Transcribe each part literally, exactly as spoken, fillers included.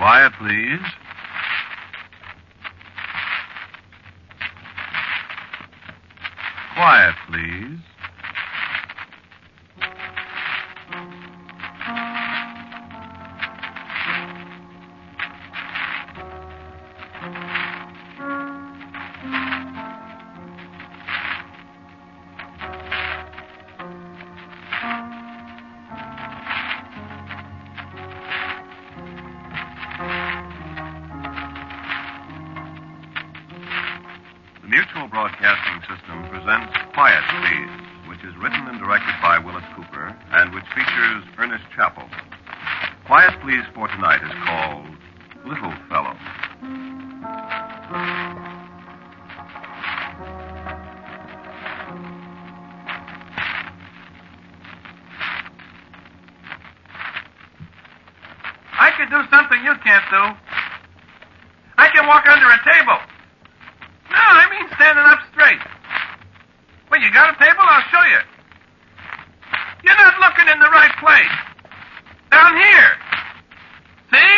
Quiet, please. Quiet, please. The Mutual Broadcasting System presents Quiet, Please, which is written and directed by Willis Cooper and which features Ernest Chappell. Quiet, Please for tonight is called Little Fellow. I can do something you can't do. I can walk under a table. No, I mean standing up straight. Well, you got a table? I'll show you. You're not looking in the right place. Down here. See?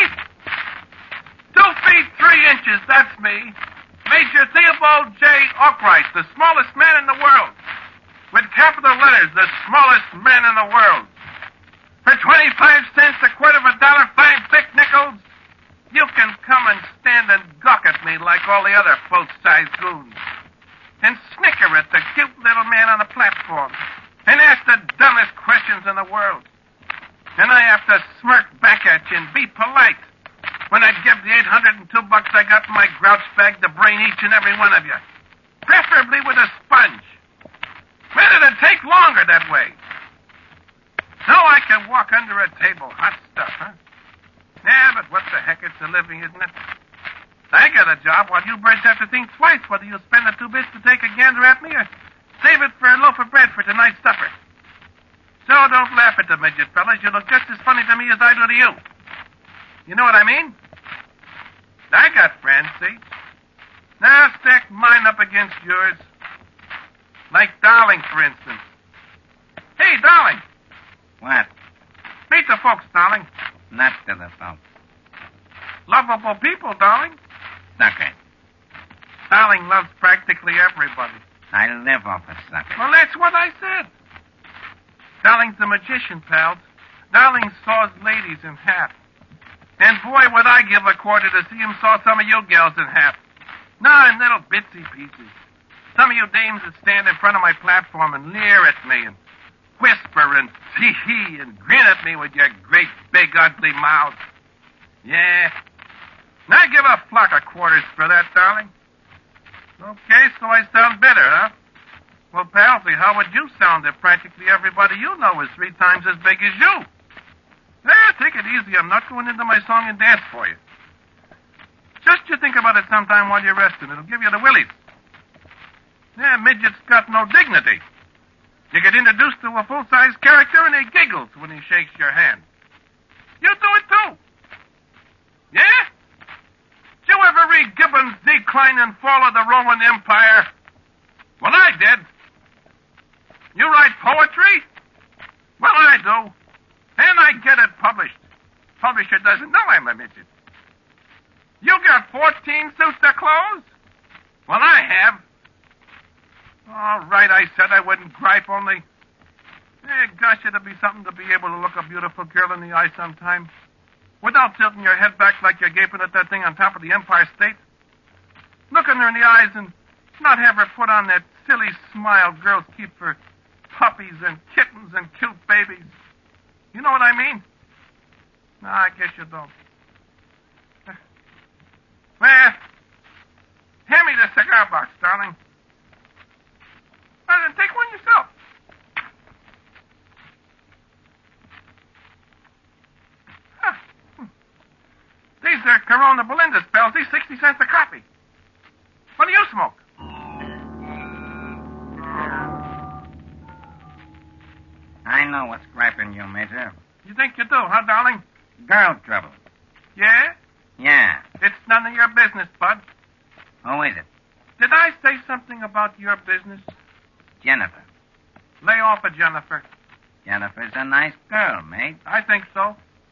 Two feet, three inches, that's me. Major Theobald J. Arkwright, the smallest man in the world. With capital letters, the smallest man in the world. For twenty-five cents, a quarter of a dollar, five thick nickels, you can come and stand and gawk at me like all the other full-size goons. And snicker at the cute little man on the platform. And ask the dumbest questions in the world. And I have to smirk back at you and be polite when I give the eight hundred two bucks I got in my grouch bag to brain each and every one of you. Preferably with a sponge. Well, it'd take longer that way. No, I can walk under a table. Hot stuff, huh? Yeah, but what the heck? It's a living, isn't it? I got a job while you birds have to think twice whether you'll spend the two bits to take a gander at me or save it for a loaf of bread for tonight's supper. So don't laugh at the midget, fellas. You look just as funny to me as I do to you. You know what I mean? I got friends, see? Now stack mine up against yours. Like Darling, for instance. Hey, Darling. What? Meet the folks, Darling. Not to the folks. Lovable people, Darling. Sucker. Darling loves practically everybody. I live off a sucker. Well, that's what I said. Darling's a magician, pals. Darling saws ladies in half. And boy, would I give a quarter to see him saw some of you gals in half. No, in little bitsy pieces. Some of you dames that stand in front of my platform and leer at me and whisper and tee-hee and grin at me with your great, big, ugly mouths. Yeah. Now give a flock of quarters for that, Darling. Okay, so I sound better, huh? Well, Palsy, how would you sound if practically everybody you know is three times as big as you? Eh, take it easy. I'm not going into my song and dance for you. Just you think about it sometime while you're resting. It'll give you the willies. Yeah, midget's got no dignity. You get introduced to a full-size character and he giggles when he shakes your hand. You do it too. Yeah? Did you ever read Gibbon's Decline and Fall of the Roman Empire? Well, I did. You write poetry? Well, I do. And I get it published. Publisher doesn't know I'm a midget. You got fourteen suits of clothes? Well, I have. All right, I said I wouldn't gripe, only... Eh, gosh, it'd be something to be able to look a beautiful girl in the eye sometime. Without tilting your head back like you're gaping at that thing on top of the Empire State. Looking her in the eyes and not have her put on that silly smile girls keep for puppies and kittens and cute babies. You know what I mean? No, I guess you don't. Well, hand me the cigar box, darling. Well, then take one yourself. Huh. These are Corona Belinda's, pals. These sixty cents a copy. What do you smoke? I know what's griping you, Major. You think you do, huh, darling? Girl trouble. Yeah? Yeah. It's none of your business, Bud. Who is it? Did I say something about your business? Jennifer. Lay off of Jennifer. Jennifer's a nice girl, mate. I think so.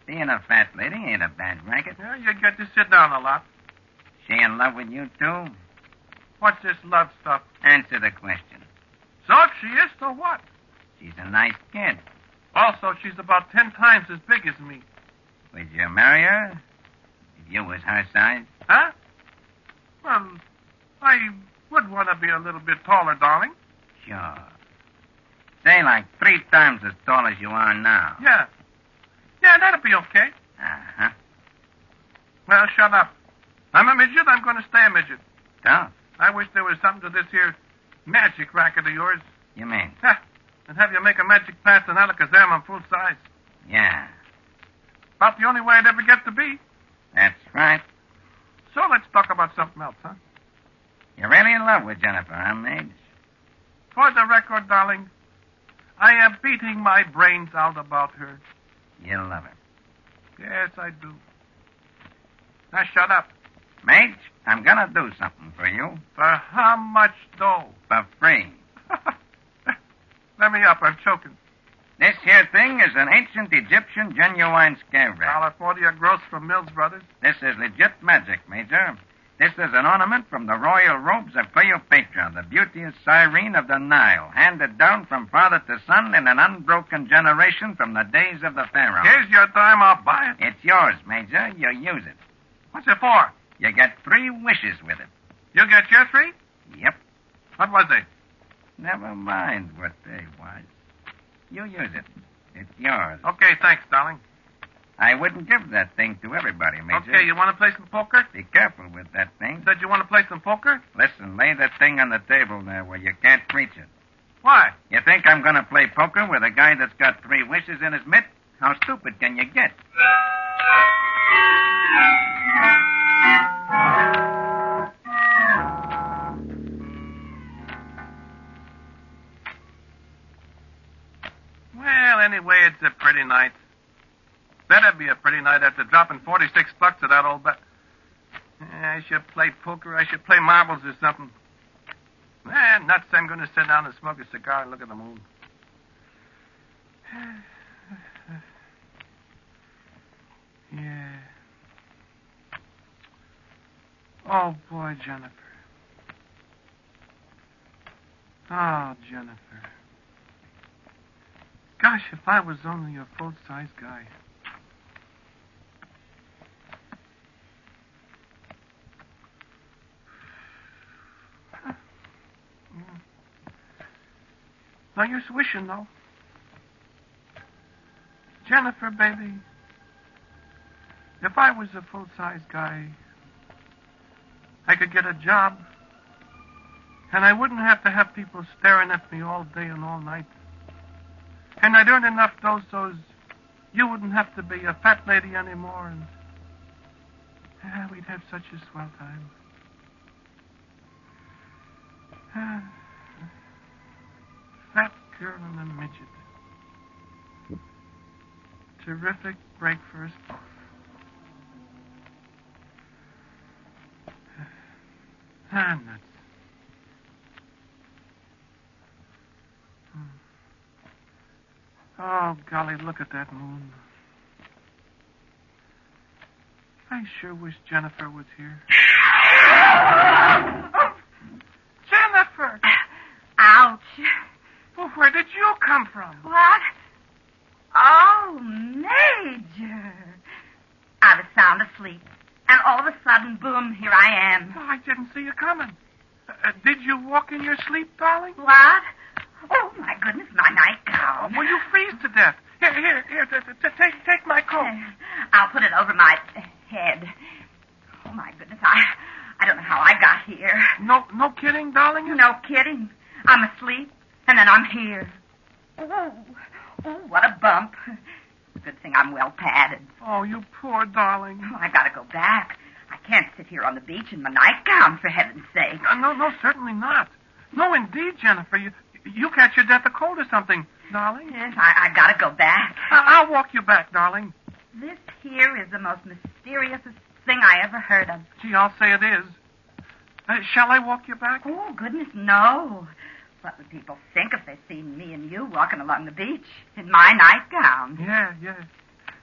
Being a fat lady ain't a bad racket. Yeah, you get to sit down a lot. She in love with you, too? What's this love stuff? Answer the question. So if she is, so what? She's a nice kid. Also, she's about ten times as big as me. Would you marry her if you was her size? Huh? Well, I would want to be a little bit taller, darling. Sure. Say like three times as tall as you are now. Yeah. Yeah, that'll be okay. Uh-huh. Well, shut up. I'm a midget. I'm going to stay a midget. Tough. I wish there was something to this here magic racket of yours. You mean? Ha! And have you make a magic pass in Alakazam on full size. Yeah. About the only way I'd ever get to be. That's right. So let's talk about something else, huh? You're really in love with Jennifer, huh, Mage? For the record, darling, I am beating my brains out about her. You love her. Yes, I do. Now shut up. Mage, I'm gonna do something for you. For how much dough? For free. Let me up. I'm choking. This here thing is an ancient Egyptian genuine scare rat. California gross from Mills Brothers. This is legit magic, Major. This is an ornament from the royal robes of Cleopatra, the beauteous siren of the Nile, handed down from father to son in an unbroken generation from the days of the pharaoh. Here's your time. I'll buy it. It's yours, Major. You use it. What's it for? You get three wishes with it. You get your three? Yep. What was they? Never mind what they was. You use it. It's yours. Okay, thanks, darling. I wouldn't give that thing to everybody, Major. Okay, you want to play some poker? Be careful with that thing. Said you want to play some poker? Listen, lay that thing on the table there where you can't reach it. Why? You think I'm going to play poker with a guy that's got three wishes in his mitt? How stupid can you get? Well, anyway, it's a pretty night. Better be a pretty night after dropping forty-six bucks to that old bet. I should play poker. I should play marbles or something. Eh, nuts. I'm going to sit down and smoke a cigar and look at the moon. Yeah. Oh, boy, Jennifer. Oh, Jennifer. Gosh, if I was only a full-size guy. No use wishing, though. Jennifer, baby, if I was a full-size guy, I could get a job, and I wouldn't have to have people staring at me all day and all night. And I'd earn enough dough so you wouldn't have to be a fat lady anymore, and yeah, we'd have such a swell time. Ah. Fat girl and a midget. Terrific break for us both. Ah, nuts. Oh, golly, look at that moon. I sure wish Jennifer was here. Oh, Jennifer! Ouch. Well, where did you come from? What? Oh, Major. I was sound asleep. And all of a sudden, boom, here I am. Oh, I didn't see you coming. Uh, uh, did you walk in your sleep, darling? What? Oh, my goodness, my nightgown. Will you freeze to death? Here, here, here, t- t- t- take, take my coat. I'll put it over my head. Oh, my goodness, I, I don't know how I got here. No, no kidding, darling? No kidding. I'm asleep, and then I'm here. Oh, oh, what a bump. Good thing I'm well padded. Oh, you poor darling. Oh, I gotta go back. I can't sit here on the beach in my nightgown, for heaven's sake. Uh, no, no, certainly not. No, indeed, Jennifer. You, you catch your death of cold or something, darling. Yes, I, I gotta go back. I, I'll walk you back, darling. This here is the most mysterious thing I ever heard of. Gee, I'll say it is. Uh, shall I walk you back? Oh, goodness, no. What would people think if they seen me and you walking along the beach in my nightgown? Yeah, yeah.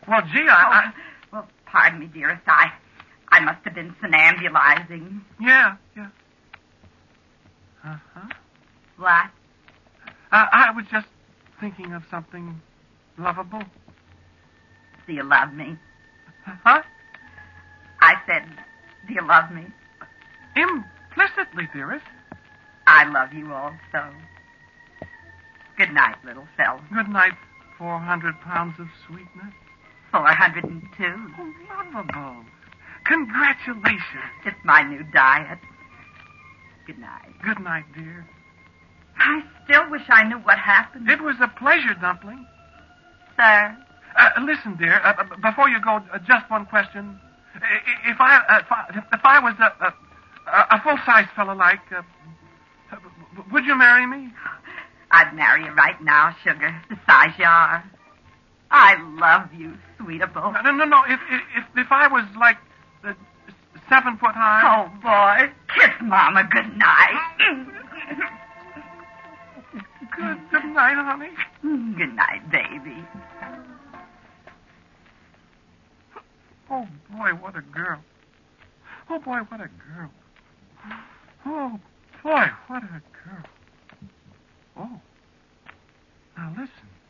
Well, gee, I... Oh, I... well, pardon me, dearest. I, I must have been somnambulizing. Yeah, yeah. Uh-huh. What? Uh, I was just thinking of something lovable. Do you love me? Huh? I said, do you love me? Implicitly, dearest. I love you also. Good night, little fella. Good night, four hundred pounds of sweetness. four hundred and two. Oh, lovable. Congratulations. It's my new diet. Good night. Good night, dear. I still wish I knew what happened. It was a pleasure, Dumpling. Sir? Uh, listen, dear, uh, b- before you go, uh, just one question. I- If I, uh, if I, if I was a, a, a full-size fellow like, uh, uh, would you marry me? I'd marry you right now, sugar, the size you are. I love you, sweetable. No, no, no. If if if I was like uh, seven foot high. Oh, boy. Kiss Mama good night. Good, good night, honey. Good night, baby. Oh, boy, what a girl. Oh, boy, what a girl. Oh, boy, what a girl. Oh. Now, listen.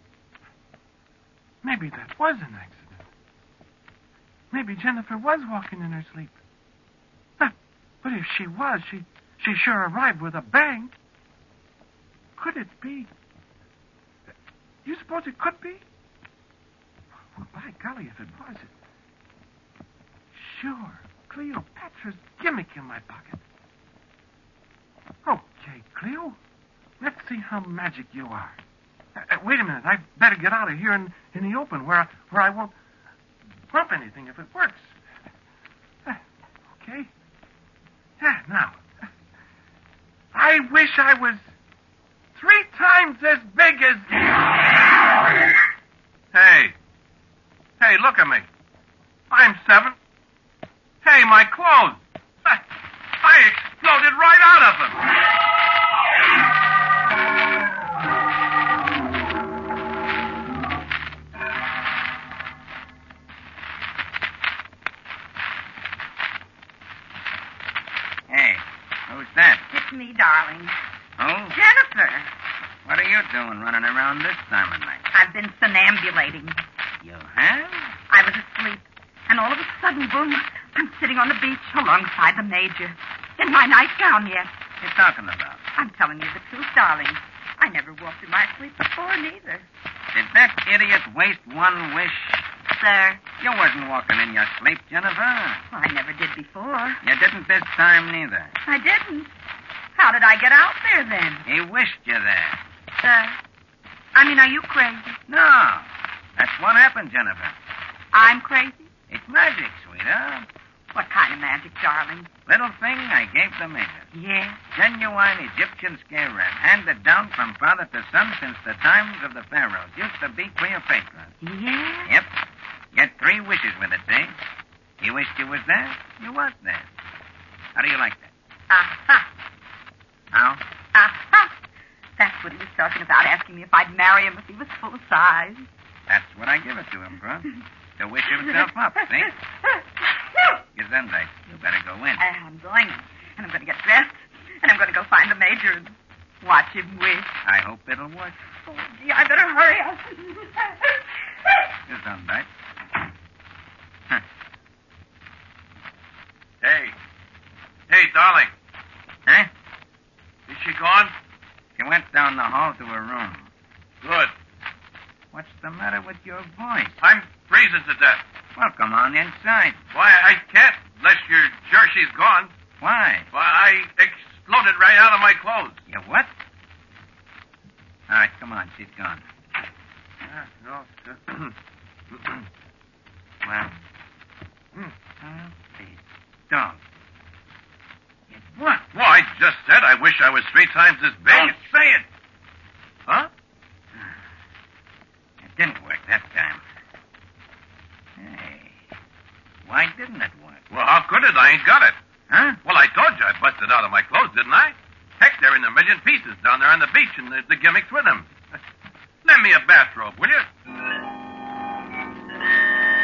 Maybe that was an accident. Maybe Jennifer was walking in her sleep. But, but if she was, she, she sure arrived with a bang. Could it be? You suppose it could be? Well, by golly, if it was, it... Sure, Cleopatra's gimmick in my pocket. Okay, Cleo, let's see how magic you are. Uh, uh, wait a minute, I'd better get out of here in, in the open where I, where I won't bump anything if it works. Uh, okay. Yeah, now. I wish I was three times as big as... Hey. Hey, look at me. I'm seven. Hey, my clothes. I, I exploded right out of them. Hey, who's that? It's me, darling. Who? Jennifer. What are you doing running around this time of night? I've been somnambulating. You have? I was asleep, and all of a sudden, boom, I'm sitting on the beach alongside the Major. In my nightgown yet. What you talking about? I'm telling you the truth, darling. I never walked in my sleep before, neither. Did that idiot waste one wish? Sir? You wasn't walking in your sleep, Jennifer. Well, I never did before. You didn't this time, neither. I didn't. How did I get out there, then? He wished you there. Sir? I mean, are you crazy? No. That's what happened, Jennifer. I'm crazy? It's magic, sweetheart. What kind of magic, darling? Little thing I gave the Major. Yeah? Genuine Egyptian scare rat, handed down from father to son since the times of the pharaohs. Used to be Cleopatra. Yeah? Yep. Get three wishes with it, see? You wished you was there, you was there. How do you like that? Aha. How? Aha. That's what he was talking about, asking me if I'd marry him if he was full size. That's what I give it to him, Grub. To wish himself up, see? Gesundheit. You better go in. I'm going, and I'm going to get dressed, and I'm going to go find the Major and watch him wish. I hope it'll work. Oh, gee, I better hurry up. Gesundheit. Hey. Hey, darling. Huh? Is she gone? She went down the hall to her room. Good. What's the matter with your voice? I'm freezing to death. Well, come on inside. Why, I can't unless you're sure she's gone. Why? Why, I exploded right out of my clothes. You what? All right, come on. She's gone. Yeah, no. Well, I'll be dog. What? Well, I just said I wish I was three times as big. Don't say it. Huh? It didn't work that time. Hey, why didn't it work? Well, how could it? I ain't got it. Huh? Well, I told you I busted out of my clothes, didn't I? Heck, they're in a million pieces down there on the beach, and the, the gimmicks with them. Lend me a bathrobe, will you?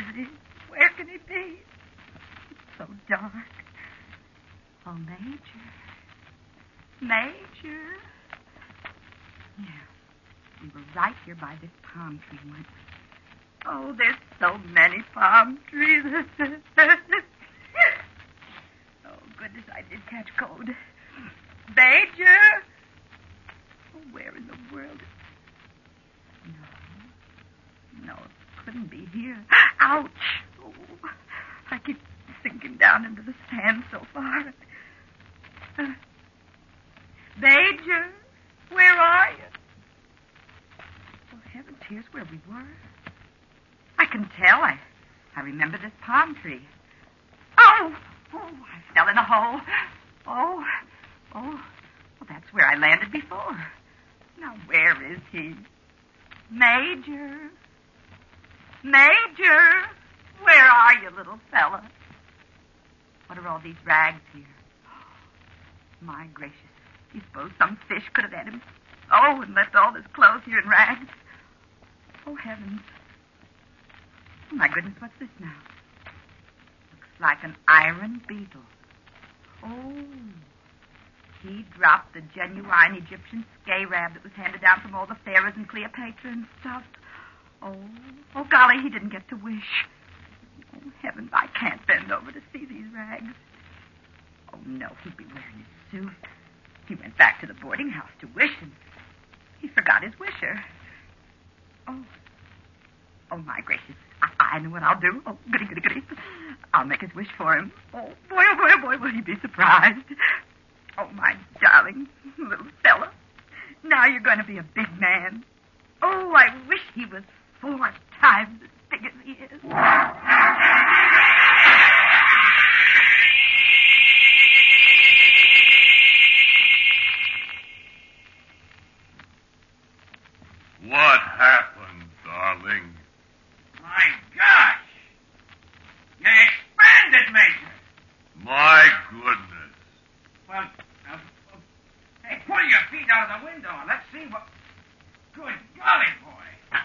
he? Where can he be? It's so dark. Oh, Major. Major. Yeah, we were right here by this palm tree once. Oh, there's so many palm trees. Oh, goodness, I did catch cold. Major! Oh, where in the world? No. No, it couldn't be here. Ouch! Oh, I keep sinking down into the sand so far. Uh, Major, where are you? Oh, heavens, here's where we were. I can tell. I, I remember this palm tree. Oh! Oh, I fell in a hole. Oh, oh, well, that's where I landed before. Now, where is he? Major. Major. Where are you, little fella? What are all these rags here? My gracious. You suppose some fish could have had him? Oh, and left all his clothes here in rags? Oh, heavens. Oh, my goodness, what's this now? Looks like an iron beetle. Oh, he dropped the genuine Egyptian scarab that was handed down from all the pharaohs and Cleopatra and stuff. Oh, oh, golly, he didn't get to wish. Oh, heavens, I can't bend over to see these rags. Oh, no, he'd be wearing his suit. He went back to the boarding house to wish, and he forgot his wisher. Oh, oh, my gracious. I, I know what I'll do. Oh, goody, goody, goody. I'll make his wish for him. Oh, boy, oh, boy, oh, boy, will he be surprised. Oh, my darling little fella. Now you're going to be a big man. Oh, I wish he was four times as big as he is. What happened, darling? My gosh! You expanded, Major. My goodness. Well, uh, uh, hey, pull your feet out of the window and let's see what... Good golly, boy.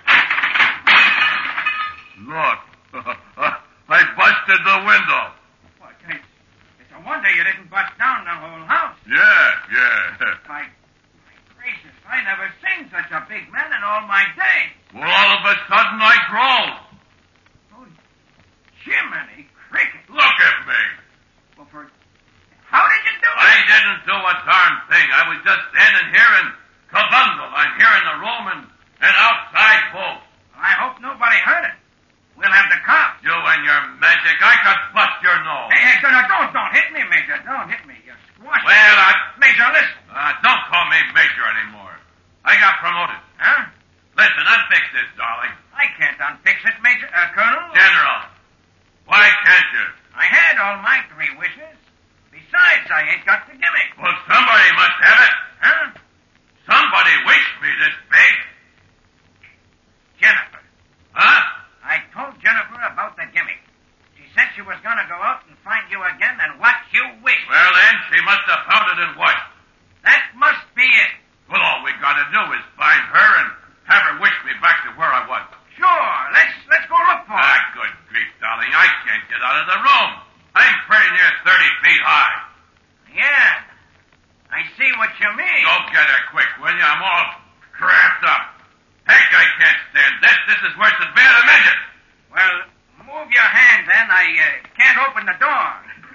Look, I busted the window. Well, it's, it's a wonder you didn't bust down the whole house. Yeah, yeah. My, my gracious, I never seen such a big man in all my days. Well, all of a sudden I grow. Oh, Jiminy Cricket. Look at me. Well, for... How did you do it? I didn't do a darn thing. I was just standing here in Kabungle. I'm here in the room and, and outside both. I hope nobody heard it. We'll have the cops. You and your magic, I could bust your nose. Hey, hey, don't, don't, don't hit me, Major. Don't hit me. You're squashing. Well, I... Major, listen. Uh, don't call me Major anymore. I got promoted. Huh? Listen, unfix this, darling. I can't unfix it, Major, uh, Colonel. General, why can't you? I had all my three wishes. Besides, I ain't got the gimmick. Well, somebody must have it. Huh? Somebody wished me this big. Jennifer. Huh? I told Jennifer about the gimmick. She said she was going to go out and find you again and what you wish. Well, then, she must have found it in what? That must be it. Well, all we got to do is find her and have her wish me back to where I was. Sure. Let's let's go look for her. Ah, good grief, darling. I can't get out of the room. I'm pretty near thirty feet high. Yeah. I see what you mean. Go get her quick, will you? I'm all cramped up. Heck, I can't stand this. This is worse than being a midget. Well, move your hand then. I uh, can't open the door.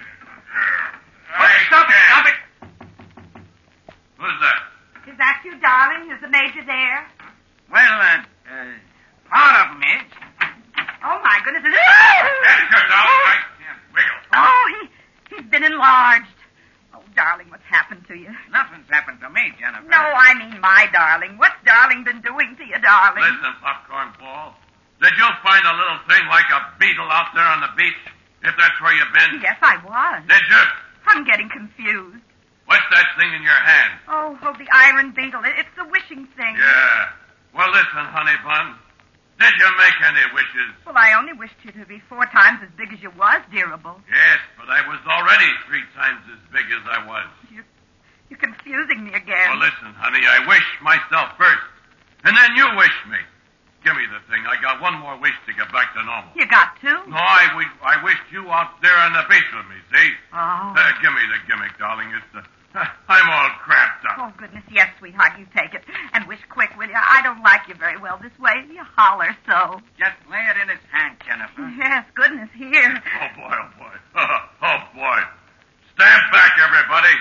I stop it, can't. stop it. Who's that? Is that you, darling? Is the Major there? Well, uh, uh, part of him is. Oh, my goodness. That's your darling. I can't wiggle. Oh, he, he's been enlarged. Oh, darling, what's happened to you? Nothing's happened to me, Jennifer. No, I mean my darling. What's darling been doing to you, darling? Listen, Popcorn Ball. Did you find a little thing like a beetle out there on the beach? If that's where you've been? Yes, I was. Did you? I'm getting confused. What's that thing in your hand? Oh, oh, the iron beetle. It, it's the wishing thing. Yeah. Well, listen, honey bun. Did you make any wishes? Well, I only wished you to be four times as big as you was, dearable. Yes, but I was already three times as big as I was. You're, you're confusing me again. Well, listen, honey, I wish myself first, and then you wish me. give me the thing. I got one more wish to get back to normal. You got to? No, I, we, I wished you out there on the beach with me, see? Oh. Uh, give me the gimmick, darling. It's the... Uh, I'm all cramped up. Oh, goodness, yes, sweetheart, you take it. And wish quick, will you? I don't like you very well this way. You holler so. Just lay it in his hand, Jennifer. Yes, goodness, here. Oh, boy, oh, boy. Oh, boy. Stand back, everybody.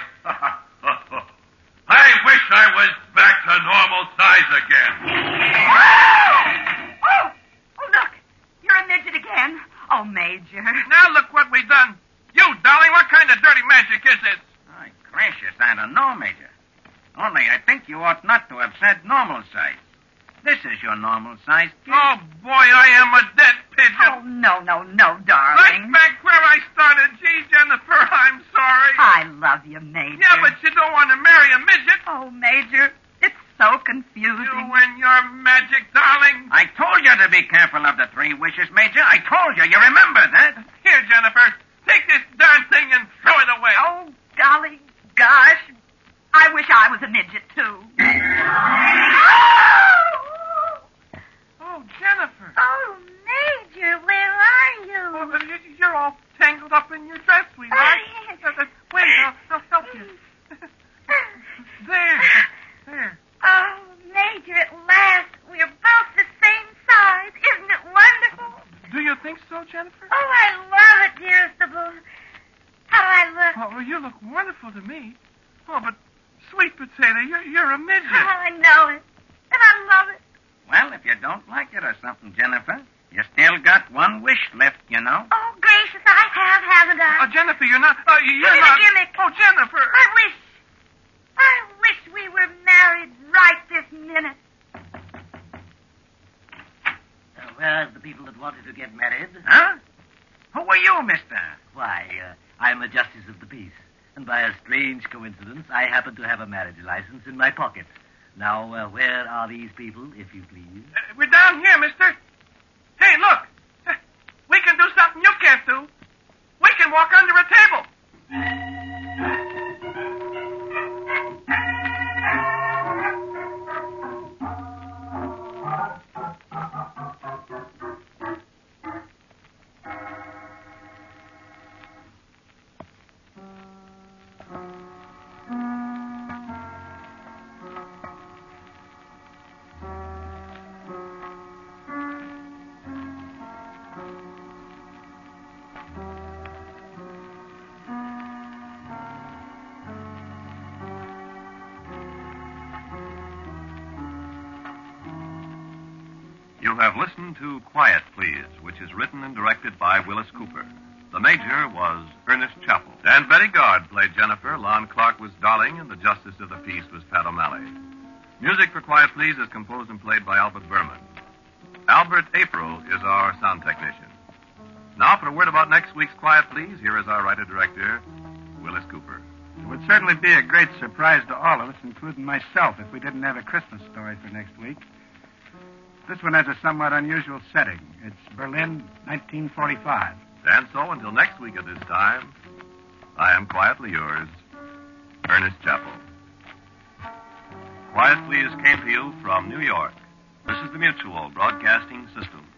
I wish I was back to normal size again. Oh! Oh! Oh, look. You're a midget again. Oh, Major. Now look what we done. You, darling, what kind of dirty magic is this? My gracious, I don't know, Major. Only I think you ought not to have said normal size. This is your normal size, kid. Oh, boy, I am a dead pigeon. Oh, no, no, no, Right darling. back where I started. Gee, Jennifer, I'm sorry. I love you, Major. Yeah, but you don't want to marry a midget. Oh, Major, it's so confusing. You and your magic, darling. I told you to be careful of the three wishes, Major. I told you. You remember that? Here, Jennifer, take this darn thing and throw it away. Oh, golly gosh. I wish I was a midget, too. Oh, Jennifer. Oh, Major, where are you? Oh, uh, you- you're all tangled up in your dress, sweetheart. Oh, yes. Uh, uh, wait, I'll, I'll help you. There. There. Oh, Major, at last. We're both the same size. Isn't it wonderful? Do you think so, Jennifer? Oh, I love it, dearest of all. How do I look? Oh, well, you look wonderful to me. Oh, but, sweet potato, you're, you're a midget. Oh, I know it. And I love it. Well, if you don't like it or something, Jennifer, you still got one wish left, you know. Oh, gracious, I have, haven't I? Oh, Jennifer, you're not... Uh, you're Give me not... the gimmick. Oh, Jennifer. I wish... I wish we were married right this minute. Uh, where are the people that wanted to get married? Huh? Who are you, mister? Why, uh, I'm a justice of the peace. And by a strange coincidence, I happen to have a marriage license in my pocket. Now, uh, where are these people, if you please? Uh, we're down here, mister. Hey, look. Uh, we can do something you can't do. We can walk under a table. You have listened to Quiet Please, which is written and directed by Willis Cooper. The Major was Ernest Chappell. And Betty Gard played Jennifer, Lon Clark was Darling, and the Justice of the Peace was Pat O'Malley. Music for Quiet Please is composed and played by Albert Berman. Albert April is our sound technician. Now, for a word about next week's Quiet Please, here is our writer-director, Willis Cooper. It would certainly be a great surprise to all of us, including myself, if we didn't have a Christmas story for next week. This one has a somewhat unusual setting. It's Berlin, nineteen forty-five. And so, until next week at this time, I am quietly yours, Ernest Chappell. Quiet Please came to you from New York. This is the Mutual Broadcasting System.